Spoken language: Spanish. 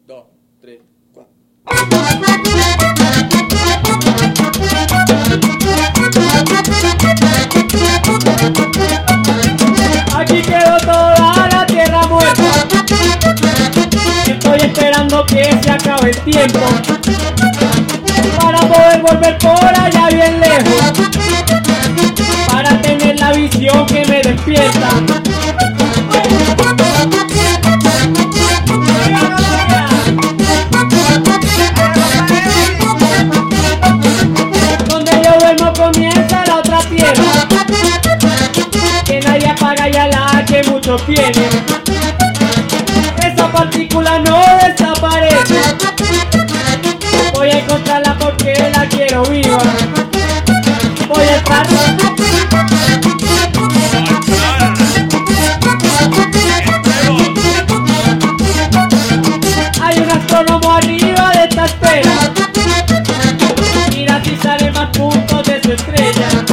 2, 3, 4. Aquí quedó toda la tierra muerta. Estoy esperando que se acabe el tiempo para poder volver por allá bien lejos, para tener la visión que me despierta. Donde yo duermo comienza la otra tierra, que nadie apaga y a la que muchos tienen. Esa partícula no desaparece, voy a encontrarla porque la quiero viva. Voy a estar. Hay un astrónomo arriba de esta esfera, mira si sale más puntos de su estrella.